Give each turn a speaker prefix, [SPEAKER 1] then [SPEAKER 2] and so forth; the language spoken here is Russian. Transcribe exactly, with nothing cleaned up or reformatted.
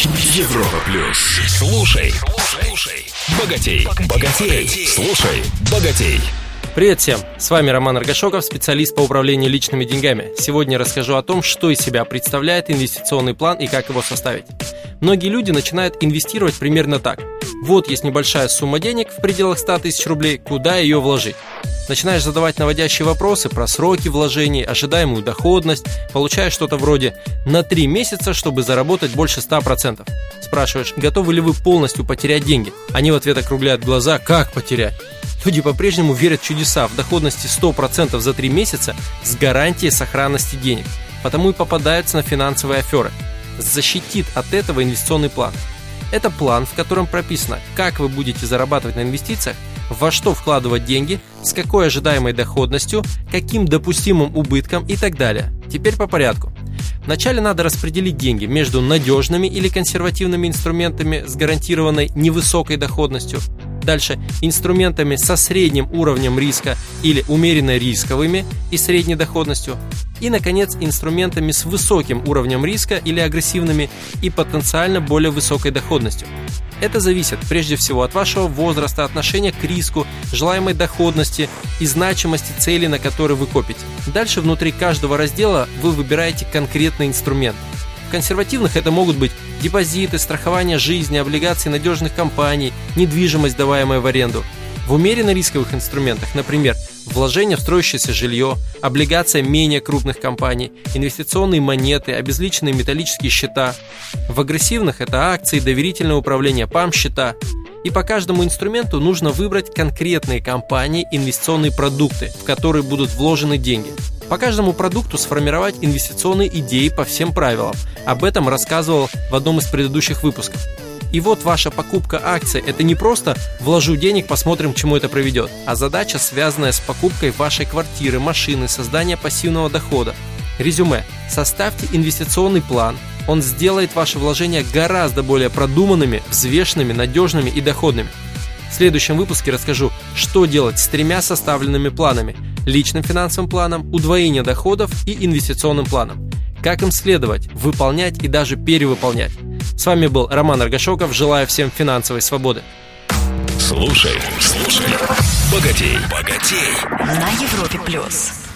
[SPEAKER 1] Европа плюс. Слушай, слушай, богатей, богатей, слушай, богатей.
[SPEAKER 2] Привет всем! С вами Роман Аргашоков, специалист по управлению личными деньгами. Сегодня расскажу о том, что из себя представляет инвестиционный план и как его составить. Многие люди начинают инвестировать примерно так. Вот есть небольшая сумма денег в пределах ста тысяч рублей, куда ее вложить? Начинаешь задавать наводящие вопросы про сроки вложений, ожидаемую доходность, получаешь что-то вроде «на три месяца, чтобы заработать больше ста процентов». Спрашиваешь, готовы ли вы полностью потерять деньги? Они в ответ округляют глаза «как потерять?». Люди по-прежнему верят в чудеса, в доходности сто процентов за три месяца с гарантией сохранности денег, потому и попадаются на финансовые аферы. Защитит от этого инвестиционный план. Это план, в котором прописано, как вы будете зарабатывать на инвестициях, во что вкладывать деньги, с какой ожидаемой доходностью, каким допустимым убытком и так далее. Теперь по порядку. Вначале надо распределить деньги между надежными или консервативными инструментами с гарантированной невысокой доходностью, дальше инструментами со средним уровнем риска или умеренно рисковыми и средней доходностью, и, наконец, инструментами с высоким уровнем риска или агрессивными и потенциально более высокой доходностью. Это зависит прежде всего от вашего возраста, отношения к риску, желаемой доходности и значимости цели, на которые вы копите. Дальше внутри каждого раздела вы выбираете конкретный инструмент. В консервативных это могут быть депозиты, страхование жизни, облигации надежных компаний, недвижимость, даваемая в аренду. В умеренно рисковых инструментах, например, вложения в строящееся жилье, облигация менее крупных компаний, инвестиционные монеты, обезличенные металлические счета. В агрессивных это акции, доверительное управление, пам-счета. И по каждому инструменту нужно выбрать конкретные компании, инвестиционные продукты, в которые будут вложены деньги. По каждому продукту сформировать инвестиционные идеи по всем правилам. Об этом рассказывал в одном из предыдущих выпусков. И вот ваша покупка акций – это не просто «вложу денег, посмотрим, к чему это приведет», а задача, связанная с покупкой вашей квартиры, машины, создания пассивного дохода. Резюме. Составьте инвестиционный план. Он сделает ваши вложения гораздо более продуманными, взвешенными, надежными и доходными. В следующем выпуске расскажу, что делать с тремя составленными планами – личным финансовым планом, удвоением доходов и инвестиционным планом. Как им следовать, выполнять и даже перевыполнять. С вами был Роман Аргашоков. Желаю всем финансовой свободы.
[SPEAKER 1] Слушай, слушай, богатей, богатей.
[SPEAKER 3] На Европе плюс.